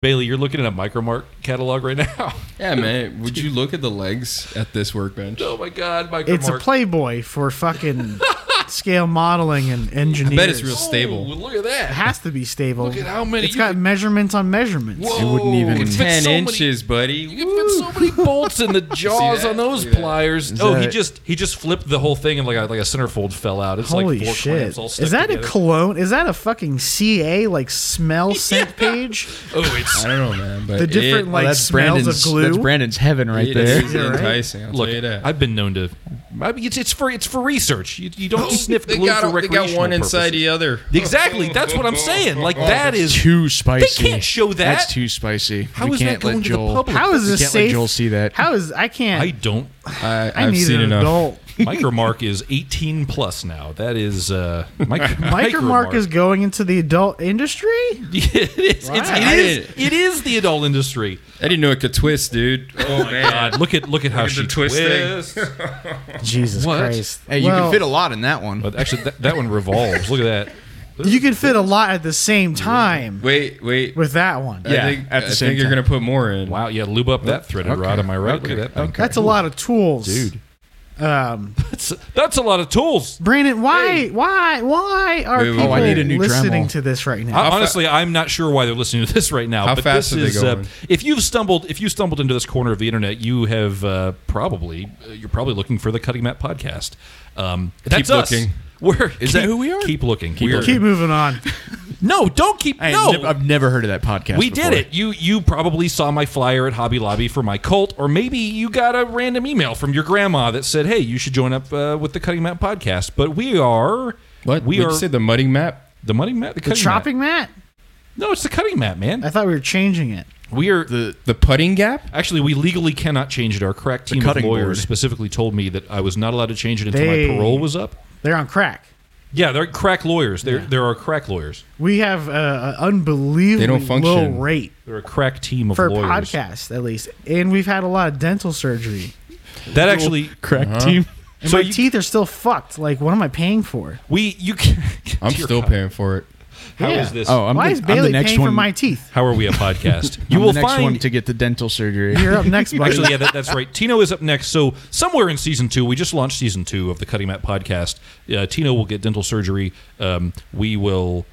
Bailey, you're looking at a Micromark catalog right now. Yeah, man. Would you look at the legs at this workbench? Oh my God, Micromark. It's a Playboy for fucking scale modeling and engineers. I bet it's real stable. Look at that. It has to be stable. Look at how many. It's got measurements on measurements. Whoa, It wouldn't even- it fits 10 so many- inches, buddy. You can fit so many bolts in the jaws that? on those Look at that. pliers. Is Oh, that- he just flipped the whole thing and like a centerfold fell out. It's Holy like 4 shit. clamps all stuck Is that together. a cologne? Is that a fucking CA like smell scent page? Oh, it's I don't know, man. But The different it, like that's smells of glue. That's Brandon's heaven right it there. is Yeah, right? enticing. I'll look. tell you that. I've been known to. I mean, it's for research. You don't sniff they glue for got recreational one inside purposes. the other. Exactly. That's what I'm saying. Like that is. Too spicy. They can't show that. That's too spicy. How we is that can't going let to the Joel. public? How is We this can't safe? let Joel see that. How is I can't? I don't. I I've need seen an enough. adult. Micromark is 18 plus now. That is Micromark is going into the adult industry. it is. It is the adult industry. I didn't know it could twist, dude. Oh man. God, look at how at she the twisting. twists. Jesus What? Christ! Hey, you Well, can fit a lot in that one. But actually, that one revolves. Look at that. You can fit a lot at the same time Wait. with that one. Yeah, I think, at the I same think you're time. gonna put more in. Wow, yeah, lube up that threaded rod. Am I right? Look at that thing. That's a lot of tools, Dude. That's That's a lot of tools. Brandon, why are Wait, people I need a new listening Dremel. to this right now? Honestly, I'm not sure why they're listening to this right now. How but fast this are they is, going? If you stumbled into this corner of the internet, you have you're probably looking for the Cutting Mat podcast. That's Keep us. looking. Is that who we are? Keep looking. Keep We are. looking. Keep moving on. No, don't keep. I've never heard of that podcast. We before. did it. You probably saw my flyer at Hobby Lobby for my cult, or maybe you got a random email from your grandma that said, "Hey, you should join up with the Cutting Mat podcast." But we are What? We What'd are you say the mudding map? the Mudding Mat, the The Cutting chopping mat? No, it's the Cutting Mat, man. I thought we were changing it. We are The putting gap? actually we legally cannot change it. Our crack team of cutting lawyers board. specifically told me that I was not allowed to change it until They- my parole was up. They're on crack. Yeah, they're crack lawyers. There are crack lawyers. We have an unbelievably They don't low function. rate They're a crack team of for lawyers. podcasts, at least. And we've had a lot of dental surgery. That actually, Crack team. And So my you- teeth are still fucked. Like, what am I paying for? you can. I'm Dear still God. paying for it. How Yeah. is this? Oh, I'm Why the, is I'm Bailey the next paying one. for my teeth? How are we a podcast? I'm You will the next find one to get the dental surgery. You're up next, buddy. Actually, yeah, that's right. Tino is up next. So somewhere in season 2, we just launched season 2 of the Cutting Mat podcast. Tino will get dental surgery. We will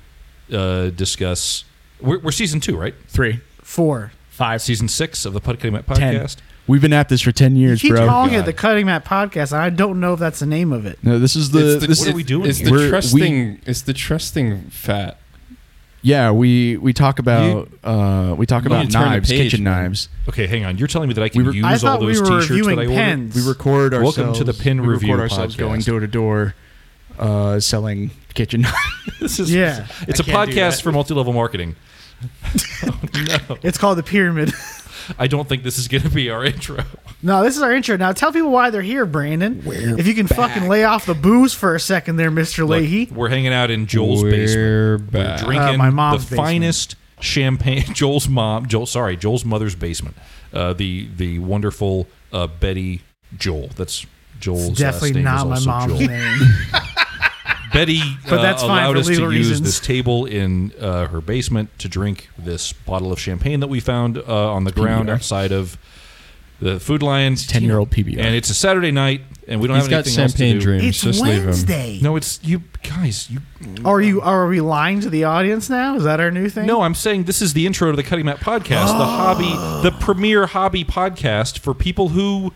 discuss. We're season 2, right? 3, 4. 5, Season 6 of the Cutting Mat 10. podcast. We've been at this for 10 You years, keep bro. calling it God. the Cutting Mat Podcast, and I don't know if that's the name of it. No, this is the. It's this what are we doing It's here? the trusting. It's the trusting fat. Yeah, we talk about You knives, turn the page, kitchen man. knives. Okay, hang on. You're telling me that I can use I all thought we those were T-shirts that I reviewing ordered? pens. We record ourselves. Welcome to the Pin we Review record ourselves podcast. going door to door, selling kitchen knives. This is Yeah. It's a I can't do podcast that. for multi-level marketing. It's called the Pyramid. I don't think this is going to be our intro. No, this is our intro. Now tell people why they're here, Brandon. If you can fucking lay off the booze for a second there, Mr. Look, Leahy. we're hanging out in Joel's basement. We're back. Drinking my mom's the basement. finest champagne. Joel's mother's basement. The wonderful Betty Joel. That's Joel's It's definitely name not is my also mom's Joel. name. Betty But that's fine allowed for us to legal use reasons. this table in her basement to drink this bottle of champagne that we found on the ground PBR. outside of the Food Lions. 10-year-old PBR. And it's a Saturday night, and we don't He's have got anything else to champagne do. dreams. It's Just leave him. Wednesday. No, it's you guys. You Are we lying to the audience now? Is that our new thing? No, I'm saying this is the intro to the Cutting Mat podcast, the premier hobby podcast for people who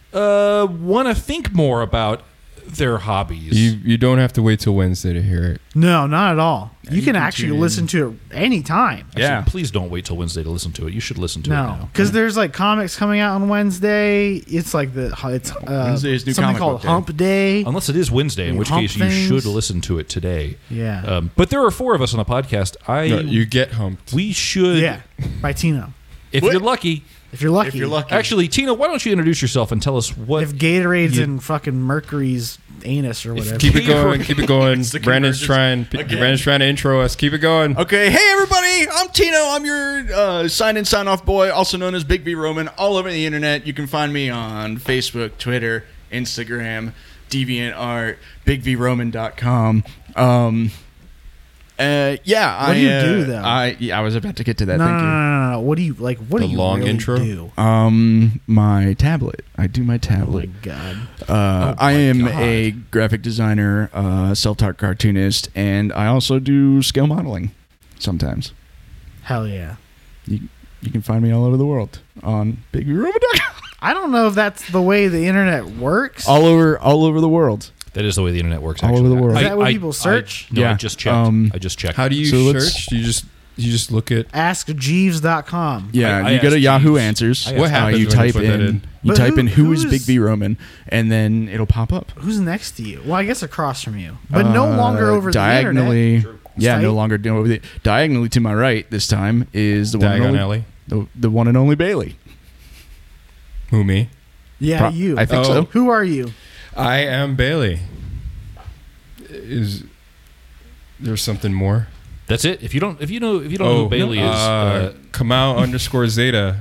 want to think more about their hobbies. You don't have to wait till Wednesday to hear it. No, not at all. You you can can actually tune in. listen to it anytime. Actually, Yeah. please don't wait till Wednesday to listen to it. You should listen to it No, now. because there's like comics coming out on Wednesday. It's like Wednesday is new something comic called book day. Hump Day. Unless it is Wednesday, in You which hump case you things. should listen to it today. Yeah, But there are 4 of us on the podcast. No, you get humped. We should, yeah, by Tino. if you're lucky. If you're lucky, If you're lucky. Actually, Tina, why don't you introduce yourself and tell us what? if Gatorade's You- in fucking Mercury's anus or whatever. Keep it going. Keep it going. It's the Brandon's convergence. trying. Again. Brandon's trying to intro us. Keep it going. Okay, hey everybody, I'm Tino. I'm your sign-in, sign-off boy, also known as Big V Roman, all over the internet. You can find me on Facebook, Twitter, Instagram, DeviantArt, BigVRoman.com. Yeah. What do you do, though? I was about to get to that. No, Thank you. no. What do you like? What The do you long really intro? do? My tablet. I do my Oh my tablet. god! I am a graphic designer, self-taught cartoonist, and I also do scale modeling sometimes. Hell yeah! You can find me all over the world on BigVRoman.com. I don't know if that's the way the internet works. all over the world. That is the way the internet works. All over Actually. the world. Is that what people search? No, Yeah. I just checked. I just checked. How do you So let's- search? You just look at. AskJeeves.com. Yeah, I you go to asked Yahoo Jeeves. Answers. I asked What happens you when you type put that in in? you But type in who is who's- Big V Roman, and then it'll pop up. Who's next to you? Well, I guess across from you, but no longer over diagonally. the internet. Yeah, Site? no longer over the diagonally to my right. This time is the one and only, Diagonally. the one and only Bailey. Who, me? Yeah, you. I think Oh. so. Who are you? I am Bailey. Is there something more? That's it. If you don't know who Bailey is, Kamau_Zeta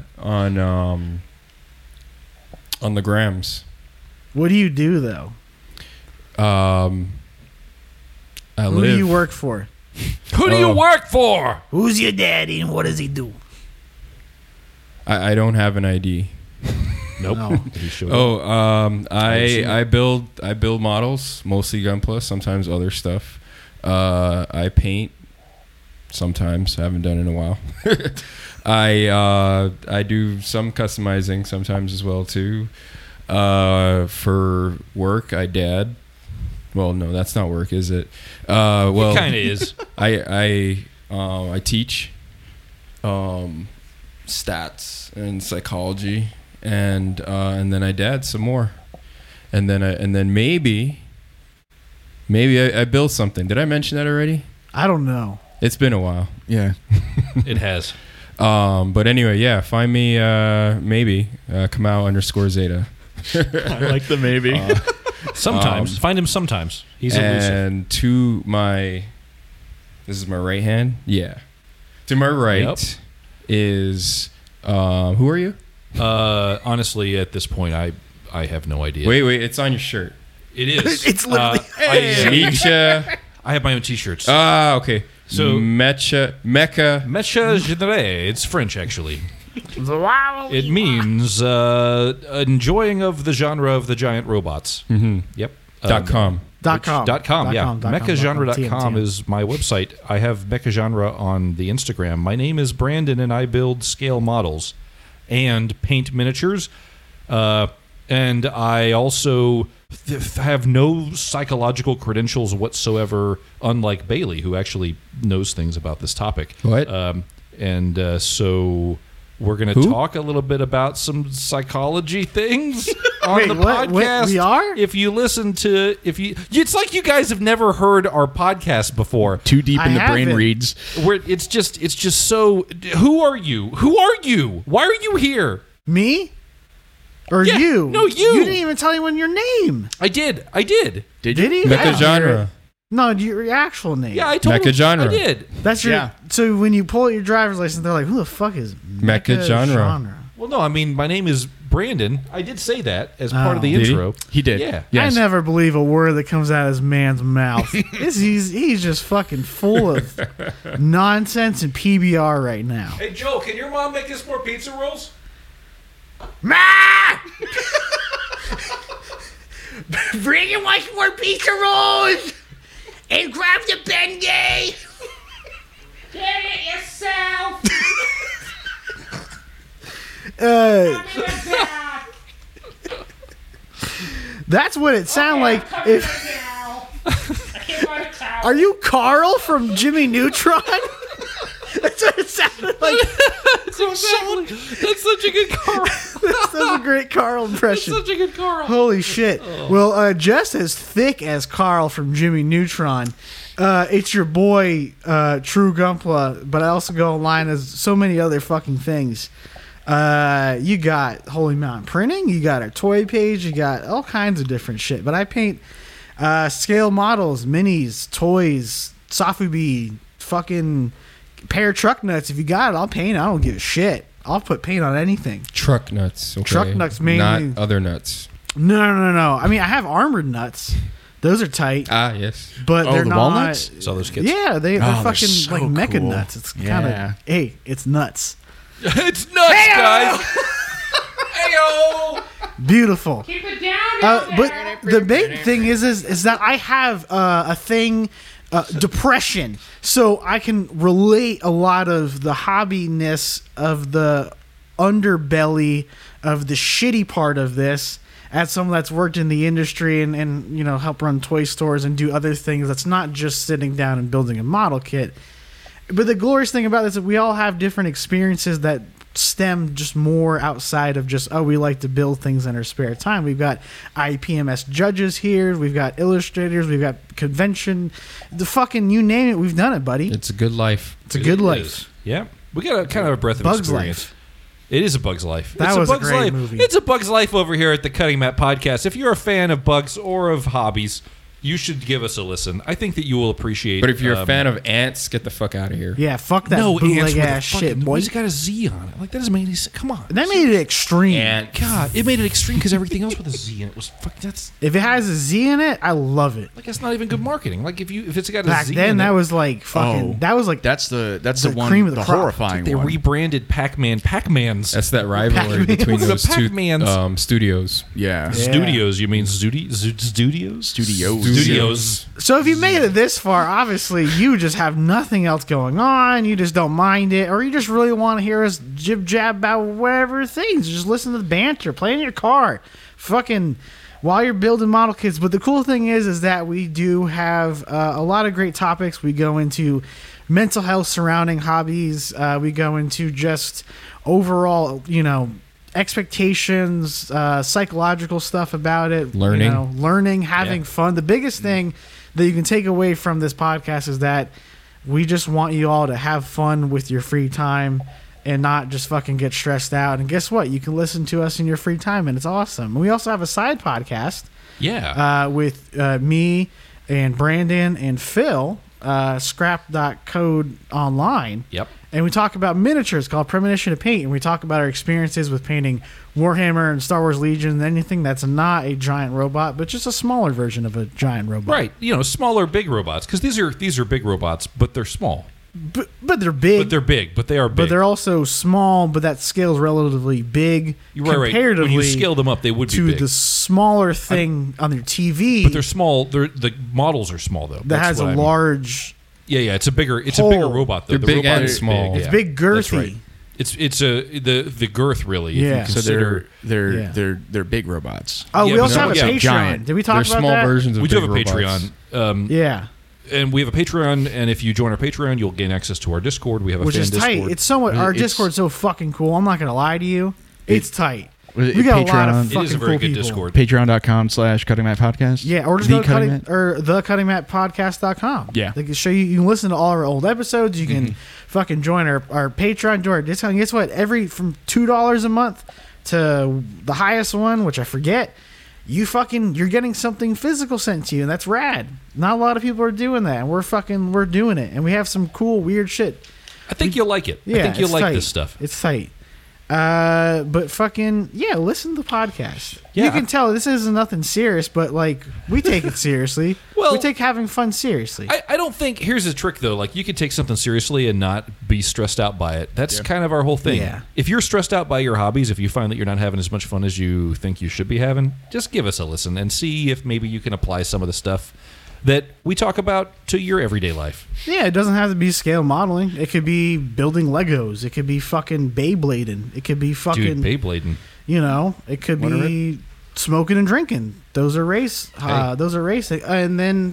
on the grams. What do you do though? I Who live. do you work for? who do you work for? Who's your daddy and what does he do? I don't have an ID. Nope. No. He showed up. Oh, see. I build models, mostly Gunpla, sometimes other stuff. I paint sometimes. I haven't done it in a while. I do some customizing sometimes as well too. For work, I dad. Well, no, that's not work, is it? Well, It kind of is. I teach stats and psychology, and then I dad some more, and then maybe I build something. Did I mention that already? I don't know. It's been a while. Yeah. It has. But anyway, yeah, find me maybe Kamau_Zeta. I like the maybe. Sometimes find him. Sometimes he's elusive. And to my, this is my right hand. Yeah, to my right Yep. is who are you? Honestly, at this point, I have no idea. Wait, it's on your shirt. It is. It's literally- Nietzsche. I have my own T-shirts. Okay. So- Mecca. Mecha Généré. It's French, actually. It means enjoying of the genre of the giant robots. Mm-hmm. Yep. .com. .com. Yeah. Mechagenre.com TM. is my website. I have Mechagenre on the Instagram. My name is Brandon, and I build scale models and paint miniatures. And I also have no psychological credentials whatsoever, unlike Bailey, who actually knows things about this topic. What? So we're going to Who? talk a little bit about some psychology things on Wait, the what? podcast. We are? If you listen to, it's like you guys have never heard our podcast before. Too deep in the brain haven't. reads. Where it's just so. Who are you? Who are you? Why are you here? Me? Or Yeah, you? no, you. You didn't even tell anyone your name. I did. Did he? Mecha genre. No, your actual name. Yeah, I told Mecha him. genre. I did. That's your. Yeah. So when you pull out your driver's license, they're like, "Who the fuck is Mecha genre. Well, no, I mean my name is Brandon. I did say that as part of the Did he? intro. He did. Yeah. Yes. I never believe a word that comes out of this man's mouth. He's just fucking full of nonsense and PBR right now. Hey Joe, can your mom make us more pizza rolls? Ma! Bring in one more pizza rolls and grab the Bengay. Get it yourself. That's what it sounded like. If I can't find a towel. are you Carl from Jimmy Neutron? That's what it sounded like. That's such a good Carl. That's such a great Carl impression. Such a good Carl. Holy shit. Well, just as thick as Carl from Jimmy Neutron, it's your boy, True Gunpla, but I also go online as so many other fucking things. You got Holy Mountain Printing, you got our toy page, you got all kinds of different shit. But I paint scale models, minis, toys, Sofubi, fucking pair of truck nuts. If you got it, I'll paint it. I don't give a shit. I'll put paint on anything. Truck nuts. Okay. Truck nuts mainly. Not other nuts. No. I mean, I have armored nuts. Those are tight, Yes. but Oh, they're the not. walnuts? Saw those kids. Yeah, they're they're fucking so like mecha cool. nuts. It's kind Yeah. of hey, it's nuts. It's nuts, guys. Heyo! Beautiful. Keep it down. But the main thing is that I have a thing, depression, so I can relate a lot of the hobbiness of the underbelly of the shitty part of this as someone that's worked in the industry and you know help run toy stores and do other things. That's not just sitting down and building a model kit. But the glorious thing about this is that we all have different experiences that stem just more outside of just, oh, we like to build things in our spare time. We've got IPMS judges here. We've got illustrators. We've got convention. The fucking, you name it, we've done it, buddy. It's a good life. It's a good It life. is. Yeah. We got a kind of a breath of Bug's experience. Life. It is a Bug's Life. That it's was a a Bug's great Life. movie. It's a Bug's Life over here at the Cutting Mat Podcast. If you're a fan of bugs or of hobbies, you should give us a listen. I think that you will appreciate. But if you're a fan of ants, get the fuck out of here. Yeah, fuck that no ants bootleg with a ass fucking, shit, boy. why's it got a Z on it? Like that doesn't make any sense. Come on. That made it extreme. Ant. God, it made it extreme because everything else with a Z in it was fucking. That's If it has a Z in it, I love it. like that's not even good marketing. Like if it's got a Back Z then, in that it, was like fucking. Oh. That was like That's the The one, cream of the the crop. horrifying they one. rebranded Pac-Man's That's that rivalry Pac-Man. between The those two Pac-Mans. studios. yeah. Studios. You mean studios? Studios. So if you made it this far, obviously you just have nothing else going on. You just don't mind it, or you just really want to hear us jib jab about whatever things. Just listen to the banter, play in your car, fucking while you're building model kits. But the cool thing is that we do have a lot of great topics. We go into mental health surrounding hobbies. We go into just overall, you know, expectations, psychological stuff about it, Learning. learning, having Yeah. fun. The biggest thing that you can take away from this podcast is that we just want you all to have fun with your free time and not just fucking get stressed out. And guess what? You can listen to us in your free time, and it's awesome. We also have a side podcast Yeah. with me and Brandon and Phil, scrap.code online. Yep. And we talk about miniatures called Premonition to Paint, and we talk about our experiences with painting Warhammer and Star Wars Legion and anything that's not a giant robot, but just a smaller version of a giant robot. Right. You know, smaller, big robots because these are big robots, but they're small. But they're big. But they're big. But they are big. But they're also small, but that scale's relatively big You're right. comparatively When you scale them up, they would be to big. the smaller thing on your TV But they're small. The models are small though. that That's has what a I mean. large. Yeah. It's a bigger Hole. robot though. They're The big robot and is small. Big. It's yeah. big, girthy. That's right. It's the girth really. If Yeah. you So consider, they're big robots. Oh, Yeah, we but also no, have a yeah, Patreon. giant. Did we talk They're about small that? versions of we do have a big robots. Patreon. Yeah. And we have a Patreon, and if you join our Patreon, you'll gain access to our Discord. We have a Which fan is tight. Discord. It's somewhat. Our It's- Discord's so fucking cool. I'm not gonna lie to you. It's tight. Was it We got a lot of Patreon? fucking It is a very cool good people. Discord. Patreon.com/Cutting Mat Podcast. Yeah, or just The go to Cutting cutting, or thecuttingmatpodcast.com. Yeah. They can show you. You can listen to all our old episodes. You can fucking join our Patreon, join our discount. And guess what? From $2 a month to the highest one, which I forget, you're getting something physical sent to you, and that's rad. Not a lot of people are doing that, and we're doing it, and we have some cool weird shit. I think you'll like it. Yeah, I think you'll it's like tight. this stuff. It's tight. But fucking yeah, listen to the podcast. Yeah. You can tell this isn't nothing serious, but like we take it seriously. Well- we take having fun seriously. I don't think here's the trick though. Like you could take something seriously and not be stressed out by it. That's kind of our whole thing. Yeah. If you're stressed out by your hobbies, if you find that you're not having as much fun as you think you should be having, just give us a listen and see if maybe you can apply some of the stuff that we talk about to your everyday life. Yeah, it doesn't have to be scale modeling. It could be building Legos. It could be fucking Beyblading. It could be fucking, Dude, Beyblading. it could be smoking and drinking. Those are race. Hey. Those are racing. And then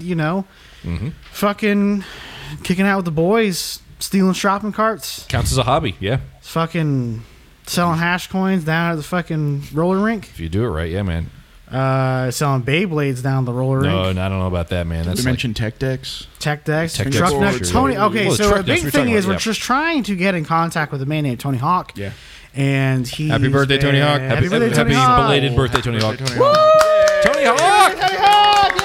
fucking kicking out with the boys, stealing shopping carts, Counts as a hobby, yeah. fucking selling hash coins down at the fucking roller rink, If you do it right, yeah, man. selling Beyblades down the roller No, rink. I don't know about that, man. That's Dimension Tech Decks. Tech decks, Tech truck decks, decks. for sure, Tony. yeah. Okay, Well, so truck a decks big we're thing talking is about, we're yeah. just trying to get in contact with a man named Tony Hawk. Yeah. And he. Happy birthday, Tony Hawk. Happy birthday, Tony happy Hawk. belated birthday, Tony Hawk. Tony Hawk. Tony Hawk! Tony Hawk!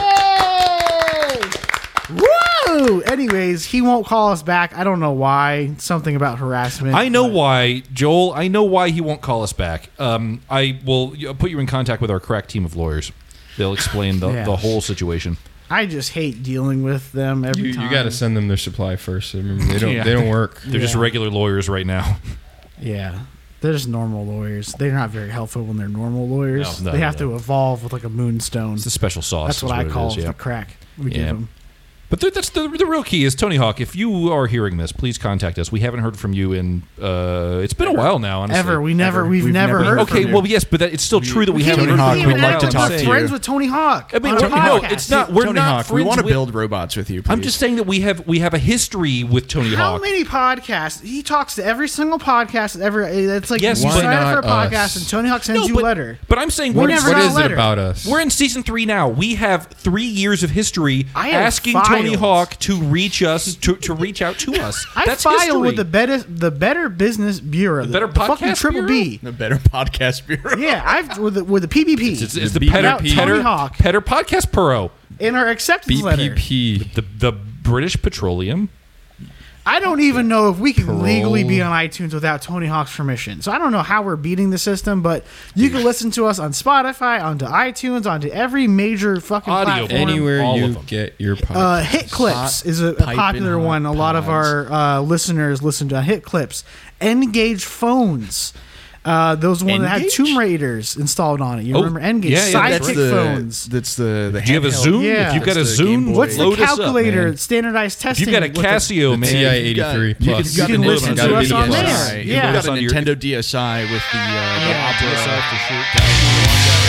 Yay! Woo! Anyways, he won't call us back. I don't know why. Something about harassment. I know but- why, Joel. I know why he won't call us back. I will put you in contact with our crack team of lawyers. They'll explain the Yeah. whole situation. I just hate dealing with them every You time. got to send them their supply first. Remember, they don't work. They're just regular lawyers right now. Yeah. They're just normal lawyers. They're not very helpful when they're normal lawyers. No, they have no. to evolve with like a moonstone. It's the special sauce. That's is what I it call is, yeah. the crack we Yeah. give them. But that's the real key is Tony Hawk. If you are hearing this, please contact us. We haven't heard from you in it's been a while now. Honestly, We've never never heard Okay, from you. well, yes, but it's still true that we can't haven't even, heard Tony from Hawk, you. we'd in a like to while. talk I'm to saying- you. friends with Tony Hawk. I mean, on a no, podcast. it's not. We're Tony not Hawk, we friends want to with- build robots with you. Please. I'm just saying that we have a history with Tony How Hawk. many podcasts? He talks to every single podcast ever. It's like Yes, you but sign up for a not podcast us. and Tony Hawk sends No, you a letter. But I'm saying We we're never What got a is it letter. about us? We're in season 3 now. We have 3 years of history I have asking filed. Tony Hawk to reach us to reach out to us. I That's filed history. with the Better Business Bureau, Better the fucking Podcast Triple Bureau? B. the Better Podcast Bureau. Yeah, I've with the PBP It's The the Petter, BPP. Tony Hawk. Petter Podcast Pro, in our acceptance letter. BPP. the British Petroleum. I don't even know if we can Parole. legally be on iTunes without Tony Hawk's permission. So I don't know how we're beating the system, but you can listen to us on Spotify, onto iTunes, onto every major fucking Audio. platform. Anywhere All of you them. get your podcast. Hit Clips Hot is a piping popular hot one. A lot of pods. our listeners listen to Hit Clips. Engage Phones. Those one that had Engage? Tomb Raiders installed on it. You Oh, remember Engage? yeah, yeah, That's Sidekick phones. That's the. Do you have a handheld. Zoom? Yeah. If you've got a That's the Game Zoom, Boy. What's the load us up, calculator? man. Standardized If testing. you've got a with the- Casio, The man, TI-83 Plus. You can listen to us on there. You Yeah. got a on your- Nintendo DSi with the Yeah. Opera. DSi for sure.